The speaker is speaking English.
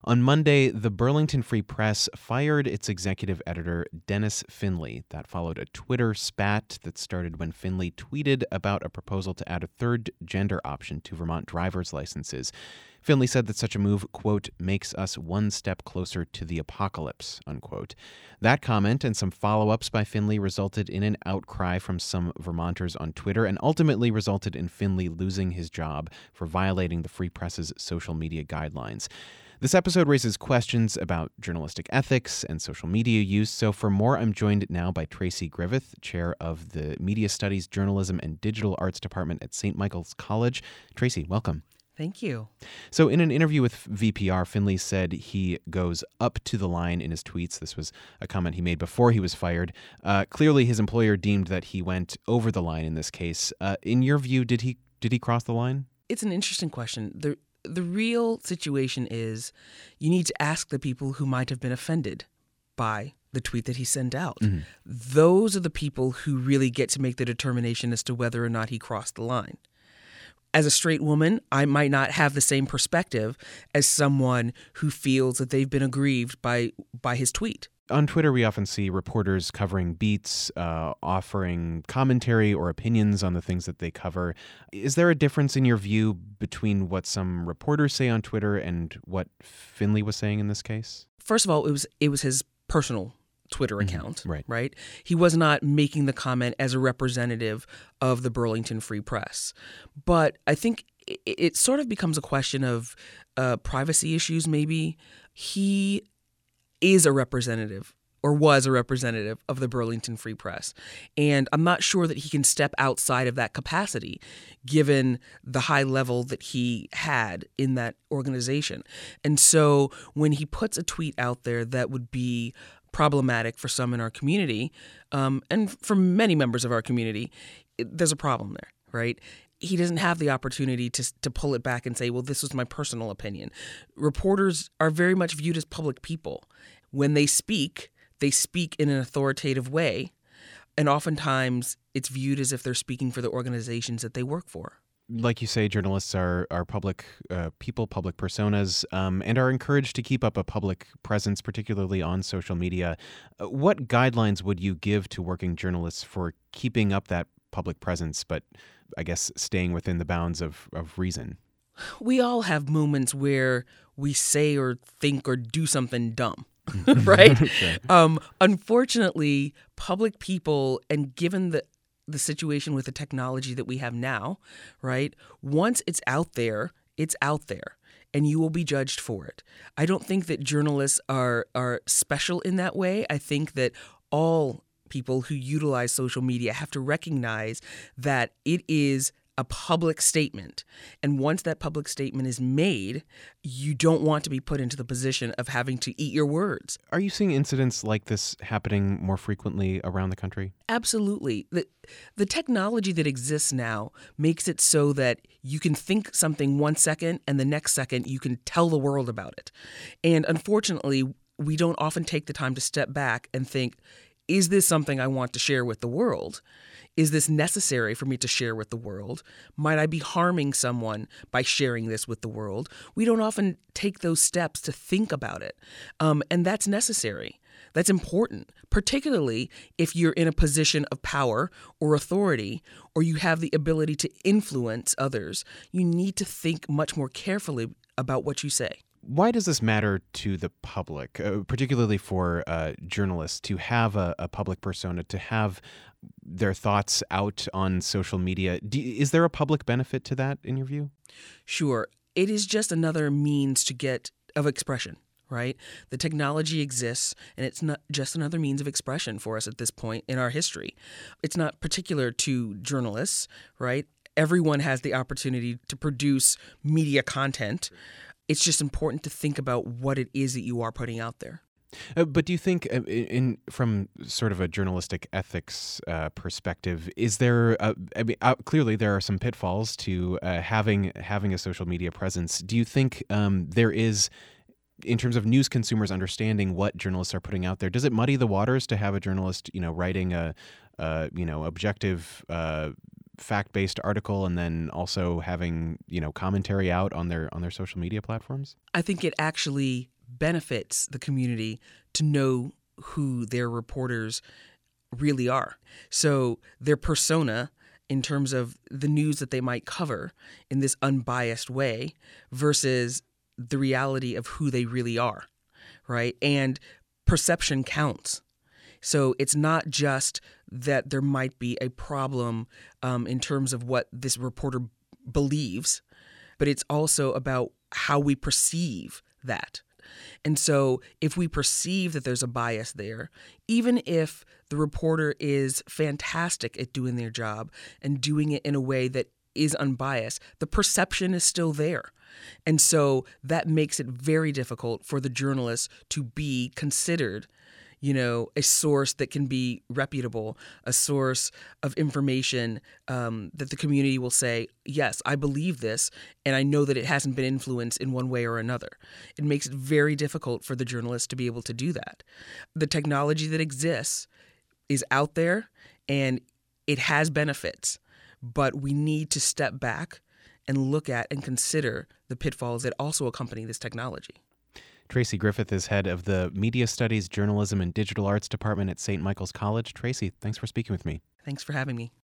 On Monday, the Burlington Free Press fired its executive editor, Dennis Finley. That followed a Twitter spat that started when Finley tweeted about a proposal to add a third gender option to Vermont driver's licenses. Finley said that such a move, quote, makes us one step closer to the apocalypse, unquote. That comment and some follow-ups by Finley resulted in an outcry from some Vermonters on Twitter and ultimately resulted in Finley losing his job for violating the Free Press's social media guidelines. This episode raises questions about journalistic ethics and social media use. So for more, I'm joined now by Tracy Griffith, chair of the Media Studies, Journalism, and Digital Arts Department at St. Michael's College. Tracy, welcome. Thank you. So in an interview with VPR, Finley said he goes up to the line in his tweets. This was a comment he made before he was fired. Clearly, his employer deemed that he went over the line in this case. In your view, did he cross the line? It's an interesting question. The real situation is you need to ask the people who might have been offended by the tweet that he sent out. Mm-hmm. Those are the people who really get to make the determination as to whether or not he crossed the line. As a straight woman, I might not have the same perspective as someone who feels that they've been aggrieved by his tweet. On Twitter, we often see reporters covering beats, offering commentary or opinions on the things that they cover. Is there a difference in your view between what some reporters say on Twitter and what Finley was saying in this case? First of all, it was his personal Twitter account, mm-hmm. right? He was not making the comment as a representative of the Burlington Free Press. But I think it sort of becomes a question of privacy issues, maybe. He is a representative or was a representative of the Burlington Free Press. And I'm not sure that he can step outside of that capacity, given the high level that he had in that organization. And so when he puts a tweet out there that would be problematic for some in our community, and for many members of our community, there's a problem there, right? He doesn't have the opportunity to pull it back and say, well, this was my personal opinion. Reporters are very much viewed as public people. When they speak in an authoritative way, and oftentimes it's viewed as if they're speaking for the organizations that they work for. Like you say, journalists are public people, public personas, and are encouraged to keep up a public presence, particularly on social media. What guidelines would you give to working journalists for keeping up that public presence, but I guess staying within the bounds of reason? We all have moments where we say or think or do something dumb. Right? Sure. Unfortunately, public people, and given the situation with the technology that we have now, right? Once it's out there, and you will be judged for it. I don't think that journalists are special in that way. I think that all people who utilize social media have to recognize that it is a public statement. And once that public statement is made, you don't want to be put into the position of having to eat your words. Are you seeing incidents like this happening more frequently around the country? Absolutely. The technology that exists now makes it so that you can think something 1 second and the next second you can tell the world about it. And unfortunately, we don't often take the time to step back and think, is this something I want to share with the world? Is this necessary for me to share with the world? Might I be harming someone by sharing this with the world? We don't often take those steps to think about it. And that's necessary. That's important, particularly if you're in a position of power or authority, or you have the ability to influence others. You need to think much more carefully about what you say. Why does this matter to the public, particularly for journalists, to have a public persona, to have their thoughts out on social media? Is there a public benefit to that, in your view? Sure. It is just another means of expression, right? The technology exists, and it's not just another means of expression for us at this point in our history. It's not particular to journalists, right? Everyone has the opportunity to produce media content. It's just important to think about what it is that you are putting out there. But do you think, from sort of a journalistic ethics perspective, is there? Clearly there are some pitfalls to having a social media presence. Do you think there is, in terms of news consumers understanding what journalists are putting out there? Does it muddy the waters to have a journalist, writing a objective, fact-based article and then also having commentary out on their social media platforms? I think it actually benefits the community to know who their reporters really are. So their persona in terms of the news that they might cover in this unbiased way versus the reality of who they really are, right? And perception counts. So it's not just that there might be a problem in terms of what this reporter believes, but it's also about how we perceive that. And so if we perceive that there's a bias there, even if the reporter is fantastic at doing their job and doing it in a way that is unbiased, the perception is still there. And so that makes it very difficult for the journalist to be considered, a source that can be reputable, a source of information that the community will say, yes, I believe this, and I know that it hasn't been influenced in one way or another. It makes it very difficult for the journalist to be able to do that. The technology that exists is out there, and it has benefits, but we need to step back and look at and consider the pitfalls that also accompany this technology. Tracy Griffith is head of the Media Studies, Journalism, and Digital Arts Department at St. Michael's College. Tracy, thanks for speaking with me. Thanks for having me.